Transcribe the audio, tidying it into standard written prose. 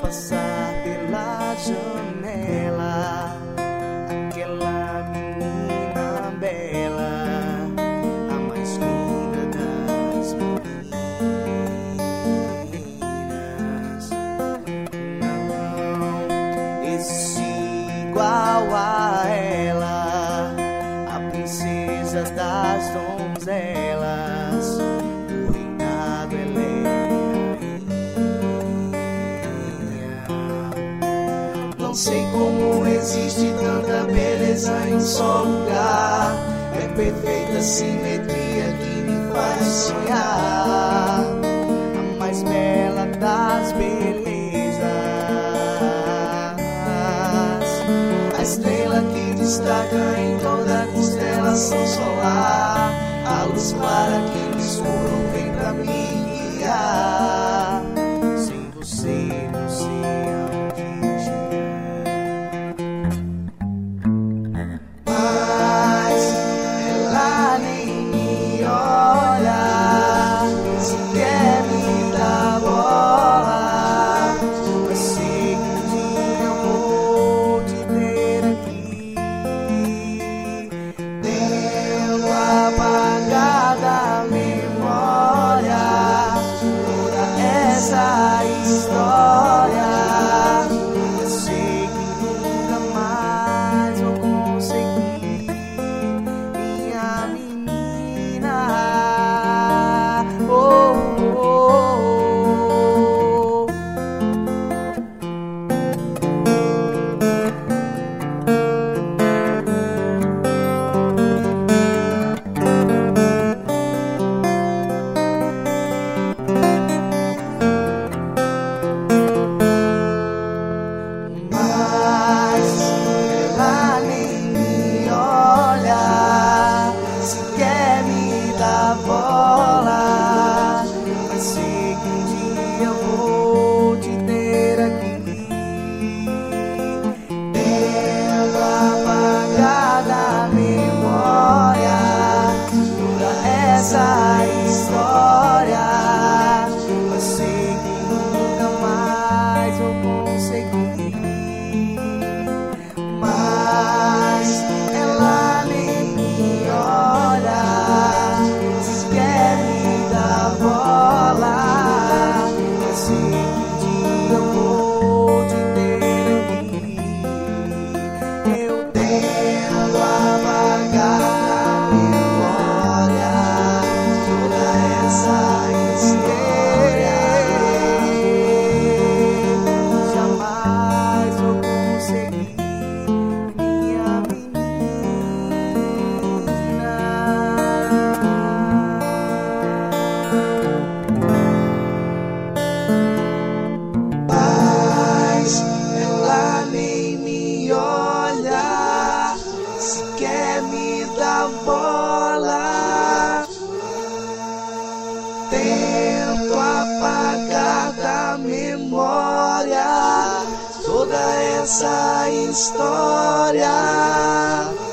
passar pela janela, aquela menina bela, a mais linda das meninas. Não existe igual a ela, a princesa das donzelas, do reinado ela é rainha. Não sei como existe tanta beleza em um só lugar, é perfeita simetria que me faz sonhar, a mais bela das belezas, a estrela que destaca em toda a constelação solar, a luz clara que no escuro vem pra me guiar. Sem você não sei aonde chegar. Mas ela nem me olha, se quer me dar bola, mas sei que um dia eu vou te ter aqui, tendo apagada a memória, toda essa história. Eu sei que nunca mais vou conseguir, minha menina. Oh, oh, oh. Mas ela nem me olha, se quer me dar bola, mas sei que um dia eu vou te ter aqui, tendo apagada a memória, toda essa história. Mas sei que nunca mais vou conseguir, mas ela nem me olha, se quer me dar bola, eu sei que um dia eu vou te ter aqui, eu tendo apagada a memória, toda essa história. Jamais vou conseguir, minha menina. Mas ela nem me olha, se quer me dar bola, tento apagar da memória toda essa história.